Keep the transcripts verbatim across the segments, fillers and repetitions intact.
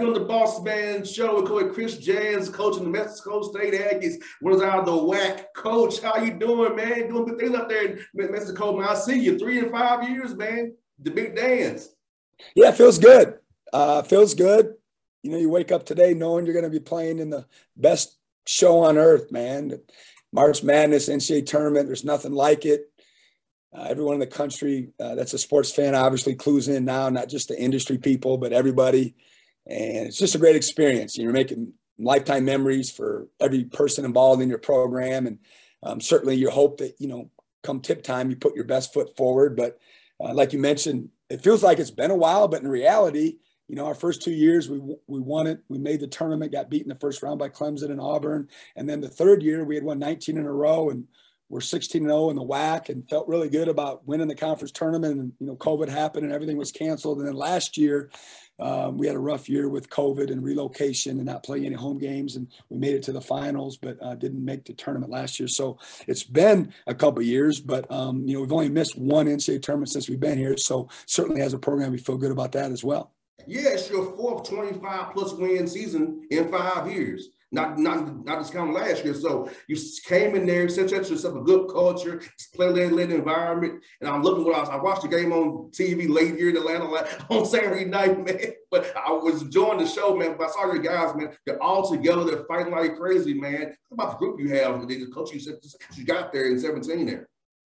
doing the Boss Man show with Coach Chris Jans, coaching the Mexico State Aggies. What is out of the W A C? Coach, how you doing, man? Doing good things up there in Mexico, man. I see you. Three and five years, man. The big dance. Yeah, it feels good. Uh, feels good. You know, you wake up today knowing you're going to be playing in the best show on earth, man. March Madness, N C double A tournament, there's nothing like it. Uh, everyone in the country uh, that's a sports fan obviously clues in now, not just the industry people, but everybody. And it's just a great experience. You're making lifetime memories for every person involved in your program. And um, certainly you hope that, you know, come tip time, you put your best foot forward. But uh, like you mentioned, it feels like it's been a while, but in reality, you know, our first two years, we we won it. We made the tournament, got beat in the first round by Clemson and Auburn. And then the third year, we had won nineteen in a row, and we're sixteen and oh in the W A C, and felt really good about winning the conference tournament. And, you know, COVID happened and everything was canceled. And then last year, um, we had a rough year with COVID and relocation and not playing any home games. And we made it to the finals, but uh, didn't make the tournament last year. So it's been a couple of years, but, um, you know, we've only missed one N C double A tournament since we've been here. So certainly as a program, we feel good about that as well. Yeah, it's your fourth twenty-five plus win season in five years. Not not not discounting last year. So you came in there, set yourself a good culture, player-led environment. And I'm looking what I was. I watched the game on T V late here in Atlanta on Saturday night, man. But I was enjoying the show, man. But I saw your guys, man. They're all together. They're fighting like crazy, man. What about the group you have? The coach you said you got there in seventeen there.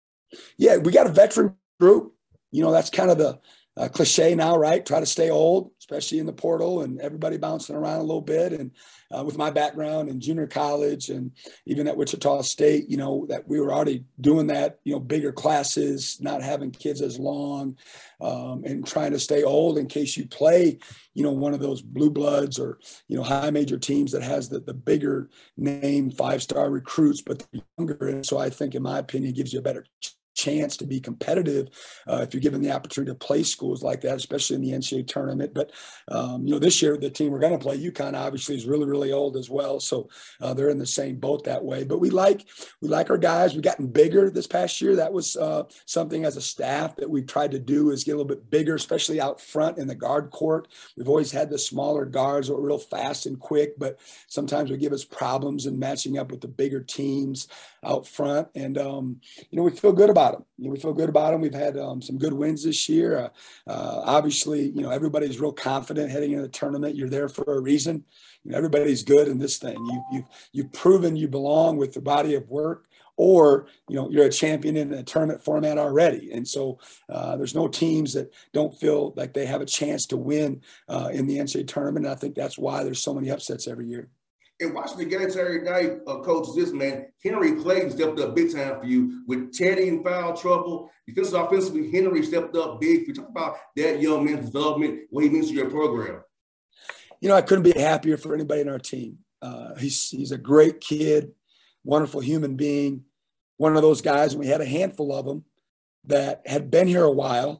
Yeah, we got a veteran group. You know, that's kind of the Uh, cliche now, right? Try to stay old, especially in the portal and everybody bouncing around a little bit. And uh, with my background in junior college and even at Wichita State, you know, that we were already doing that, you know, bigger classes, not having kids as long, um, and trying to stay old in case you play, you know, one of those blue bloods or, you know, high major teams that has the, the bigger name five-star recruits, but they're younger. And so I think, in my opinion, it gives you a better chance to be competitive uh, if you're given the opportunity to play schools like that, especially in the N C double A tournament. But, um, you know, this year, the team we're going to play, UConn, obviously is really, really old as well. So uh, they're in the same boat that way. But we like we like our guys. We've gotten bigger this past year. That was uh, something as a staff that we've tried to do, is get a little bit bigger, especially out front in the guard court. We've always had the smaller guards that were real fast and quick, but sometimes would give us problems in matching up with the bigger teams out front. And, um, you know, we feel good about them. You know, we feel good about them. We've had um, some good wins this year. Uh, uh, obviously, you know, everybody's real confident heading into the tournament. You're there for a reason. You know, everybody's good in this thing. You, you, you've proven you belong with the body of work, or, you know, you're a champion in a tournament format already. And so uh, there's no teams that don't feel like they have a chance to win uh, in the N C double A tournament. And I think that's why there's so many upsets every year. And watching the game Saturday night, uh, Coach, this man, Henry Clayton stepped up big time for you with Teddy in foul trouble. Defensive offensively, Henry stepped up big. We talk about that young man's development, what he means to your program. You know, I couldn't be happier for anybody in our team. Uh, he's he's a great kid, wonderful human being, one of those guys, and we had a handful of them that had been here a while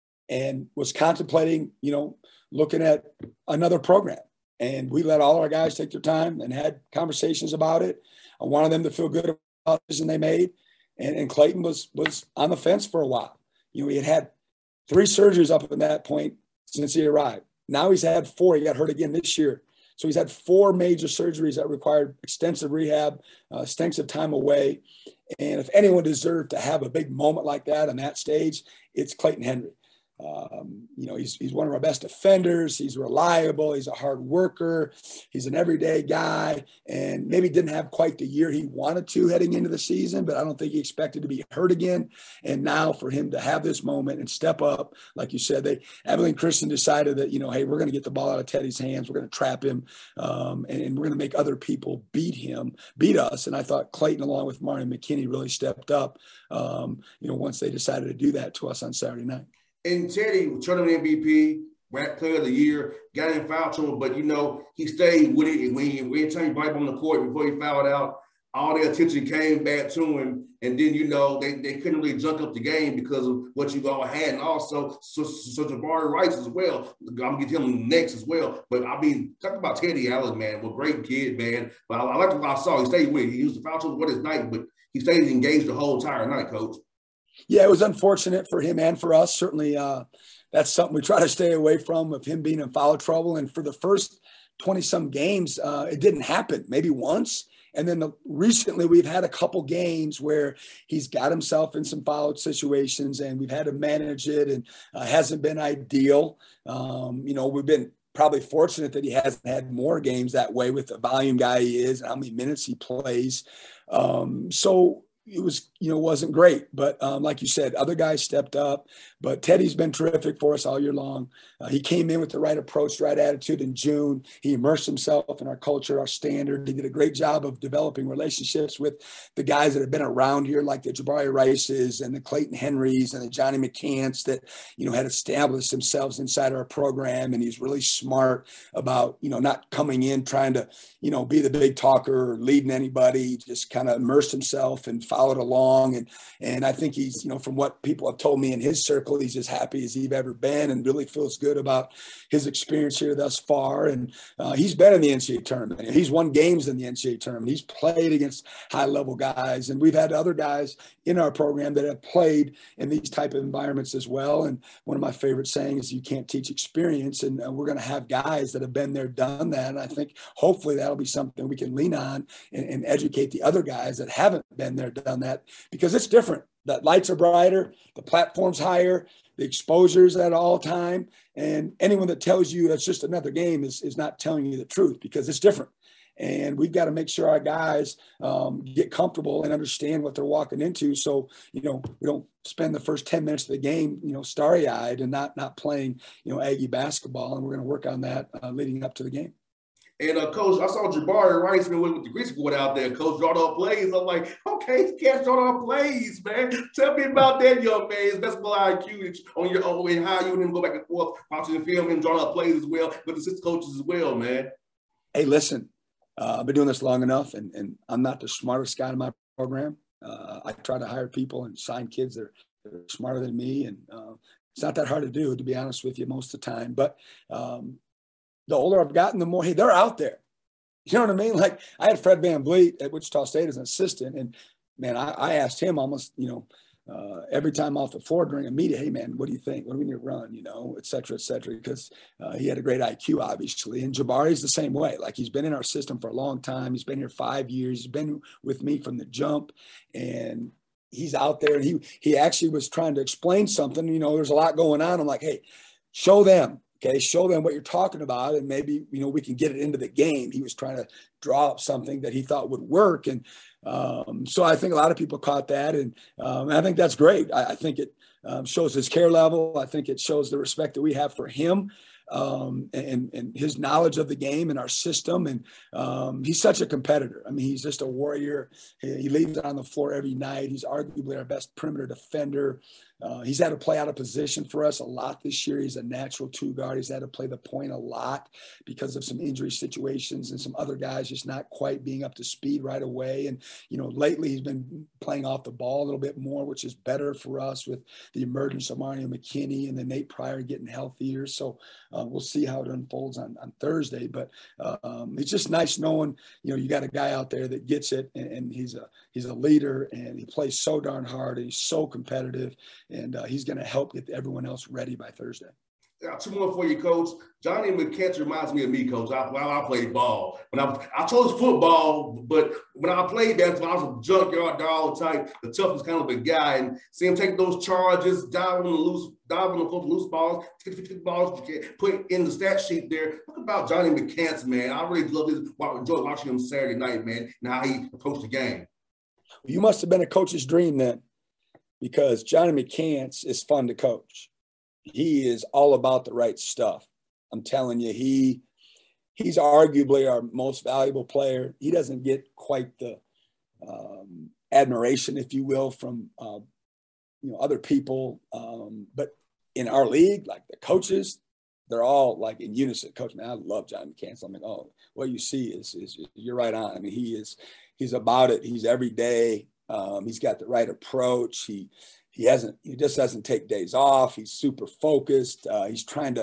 and was contemplating, you know, looking at another program. And we let all our guys take their time and had conversations about it. I wanted them to feel good about the decision they made. And, and Clayton was was on the fence for a while. You know, he had had three surgeries up at that point since he arrived. Now he's had four. He got hurt again this year. So he's had four major surgeries that required extensive rehab, uh, extensive time away. And if anyone deserved to have a big moment like that on that stage, it's Clayton Henry. Um, you know, he's, he's one of our best defenders. He's reliable. He's a hard worker. He's an everyday guy, and maybe didn't have quite the year he wanted to heading into the season, but I don't think he expected to be hurt again. And now for him to have this moment and step up, like you said, they, Abilene Christian decided that, you know, hey, we're going to get the ball out of Teddy's hands. We're going to trap him, um, and, and we're going to make other people beat him, beat us. And I thought Clayton, along with Martin McKinney, really stepped up, um, you know, once they decided to do that to us on Saturday night. And Teddy, tournament M V P, Rat Player of the Year, got in foul trouble, but, you know, he stayed with it. And when he, every time he brought him on the court before he fouled out, all their attention came back to him. And then, you know, they, they couldn't really junk up the game because of what you all had. And also, so, so Jabari Rice as well. I'm going to get him next as well. But, I mean, talk about Teddy Allen, man. Well, great kid, man. But I, I like what I saw. He stayed with it. He used the foul trouble for his night, but he stayed engaged the whole entire night, Coach. Yeah, it was unfortunate for him and for us. Certainly, uh, that's something we try to stay away from, of him being in foul trouble. And for the first twenty-some games, uh, it didn't happen, maybe once. And then the, recently we've had a couple games where he's got himself in some foul situations, and we've had to manage it, and uh, hasn't been ideal. Um, you know, we've been probably fortunate that he hasn't had more games that way with the volume guy he is and how many minutes he plays. Um, so it was, you know, wasn't great, but um, like you said, other guys stepped up, but Teddy's been terrific for us all year long. Uh, he came in with the right approach, the right attitude in June. He immersed himself in our culture, our standard. He did a great job of developing relationships with the guys that have been around here, like the Jabari Rices and the Clayton Henrys and the Johnny McCants that, you know, had established themselves inside our program. And he's really smart about, you know, not coming in trying to, you know, be the big talker or leading anybody. He just kind of immersed himself and followed along. And, and I think he's, you know, from what people have told me in his circle, he's as happy as he's ever been and really feels good about his experience here thus far. And uh, he's been in the N C double A tournament. He's won games in the N C double A tournament. He's played against high level guys. And we've had other guys in our program that have played in these type of environments as well. And one of my favorite sayings is you can't teach experience. And uh, we're going to have guys that have been there, done that. And I think hopefully that'll be something we can lean on and, and educate the other guys that haven't been there, done that, because it's different. The lights are brighter, the platform's higher, the exposure's at all time. And anyone that tells you that's just another game is, is not telling you the truth, because it's different. And we've got to make sure our guys um, get comfortable and understand what they're walking into. So, you know, we don't spend the first ten minutes of the game, you know, starry-eyed and not not playing, you know, Aggie basketball. And we're going to work on that uh, leading up to the game. And, uh, Coach, I saw Jabari Rice been with, with the Greek squad out there. Coach drawing up plays. I'm like, okay, he can't draw up plays, man. Tell me about that, young man. His basketball I Q on your own and how you and him go back and forth, watching the film and drawing up plays as well, with the assistant coaches as well, man. Hey, listen, uh, I've been doing this long enough, and, and I'm not the smartest guy in my program. Uh, I try to hire people and sign kids that are, that are smarter than me, and uh, it's not that hard to do, to be honest with you, most of the time. But um, the older I've gotten, the more, hey, they're out there. You know what I mean? Like, I had Fred VanVleet at Wichita State as an assistant, and man, I, I asked him almost, you know, uh, every time off the floor during a meeting, hey man, what do you think? What do we need to run? You know, et cetera, et cetera, because uh, he had a great I Q, obviously. And Jabari's the same way. Like, he's been in our system for a long time. He's been here five years. He's been with me from the jump, and he's out there. And he, he actually was trying to explain something. You know, there's a lot going on. I'm like, hey, show them. Okay, show them what you're talking about, and maybe, you know, we can get it into the game. He was trying to draw up something that he thought would work. And um, so I think a lot of people caught that. And um, I think that's great. I, I think it um, shows his care level. I think it shows the respect that we have for him. Um, and, and his knowledge of the game and our system. And um, he's such a competitor. I mean, he's just a warrior. He, he leaves it on the floor every night. He's arguably our best perimeter defender. Uh, he's had to play out of position for us a lot this year. He's a natural two guard. He's had to play the point a lot because of some injury situations and some other guys just not quite being up to speed right away. And, you know, lately he's been playing off the ball a little bit more, which is better for us with the emergence of Mario McKinney and then Nate Pryor getting healthier. So uh, we'll see how it unfolds on, on Thursday. But um, it's just nice knowing, you know, you got a guy out there that gets it, and, and he's a he's a leader, and he plays so darn hard, and he's so competitive. And uh, he's going to help get everyone else ready by Thursday. Got two more for you, Coach. Johnny McCants reminds me of me, Coach. I, while I played ball, when I I chose football, but when I played basketball, I was a junkyard dog type, the toughest kind of a guy. And see him take those charges, dive on the loose, dive on the floor for loose balls, fifty, fifty balls, you can put in the stat sheet there. Talk about Johnny McCants, man. I really love this. I enjoyed watching him Saturday night, man, and how he approached the game. You must have been a coach's dream then, because Johnny McCants is fun to coach. He is all about the right stuff. I'm telling you, he he's arguably our most valuable player. He doesn't get quite the um, admiration, if you will, from uh, you know other people. Um, but in our league, like the coaches, they're all like in unison. Coach, man, I love Johnny McCants. I'm like, oh, what you see is, is you're right on. I mean, he is he's about it. He's every day. Um, he's got the right approach. He He hasn't, he just doesn't take days off. He's super focused. Uh, he's trying to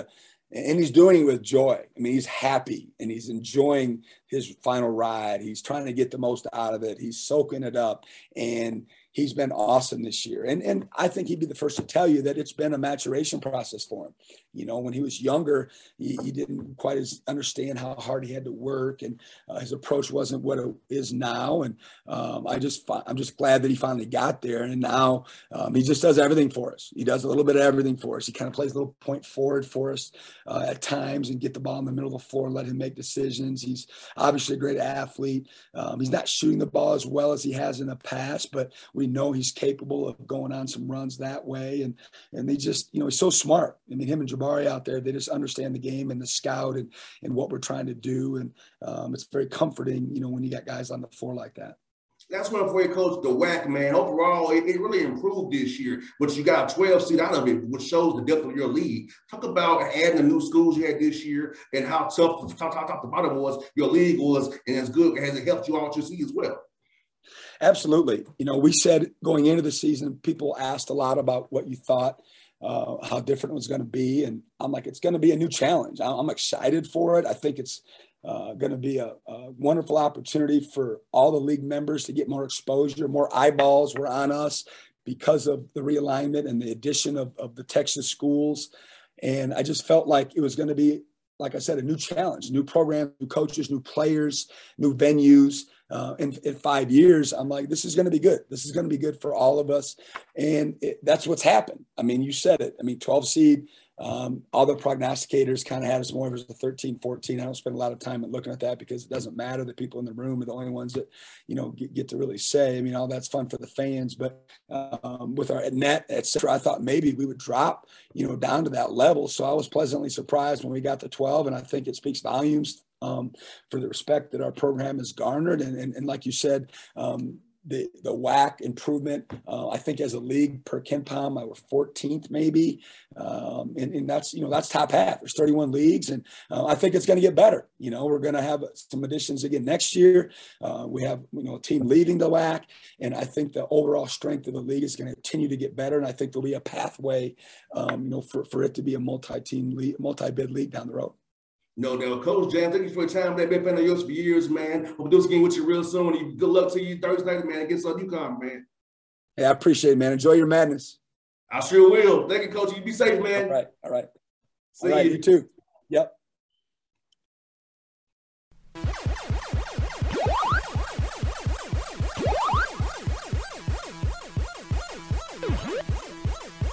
and he's doing it with joy. I mean, he's happy and he's enjoying his final ride. He's trying to get the most out of it. He's soaking it up, and he's been awesome this year. And and I think he'd be the first to tell you that it's been a maturation process for him. You know, when he was younger, he, he didn't quite as understand how hard he had to work, and uh, his approach wasn't what it is now. And um, I just, I'm just glad that he finally got there. And now um, he just does everything for us. He does a little bit of everything for us. He kind of plays a little point forward for us uh, at times and get the ball in the middle of the floor and let him make decisions. He's obviously a great athlete. Um, he's not shooting the ball as well as he has in the past, but we know he's capable of going on some runs that way. And, and they just, you know, he's so smart. I mean, him and Jabari out there, they just understand the game and the scout and, and what we're trying to do. And um, it's very comforting, you know, when you got guys on the floor like that. That's one for you, Coach. The W A C, man. Overall, it, it really improved this year, but you got a twelve seed out of it, which shows the depth of your league. Talk about adding the new schools you had this year and how tough, how top, top the bottom was, your league was, and as good as it helped you out to see as well. Absolutely. You know, we said going into the season, people asked a lot about what you thought, uh, how different it was going to be. And I'm like, it's going to be a new challenge. I'm excited for it. I think it's uh, going to be a, a wonderful opportunity for all the league members to get more exposure, more eyeballs were on us because of the realignment and the addition of, of the Texas schools. And I just felt like it was going to be, like I said, a new challenge, new program, new coaches, new players, new venues. Uh, in, in five years, I'm like, this is going to be good. This is going to be good for all of us. And it, that's what's happened. I mean, you said it. I mean, twelve seed, um, all the prognosticators kind of had us more as a thirteen, fourteen. I don't spend a lot of time looking at that because it doesn't matter. The people in the room are the only ones that, you know, get, get to really say. I mean, all that's fun for the fans. But um, with our net, et cetera, I thought maybe we would drop, you know, down to that level. So I was pleasantly surprised when we got to twelve. And I think it speaks volumes Um, for the respect that our program has garnered. And, and, and like you said, um, the, the W A C improvement, uh, I think as a league per KenPom, I were fourteenth maybe. Um, and, and that's, you know, that's top half. There's thirty-one leagues. And uh, I think it's going to get better. You know, we're going to have some additions again next year. Uh, we have, you know, a team leaving the W A C. And I think the overall strength of the league is going to continue to get better. And I think there'll be a pathway, um, you know, for, for it to be a multi-team league, multi-bid league down the road. No doubt. Coach Jan, thank you for your time. They've been on yours for years, man. Hope to do this again with you real soon. Good luck to you Thursday night, man, against UConn, man. Hey, I appreciate it, man. Enjoy your madness. I sure will. Thank you, Coach. You be safe, man. All right. All right. See all right, you. You too. Yep.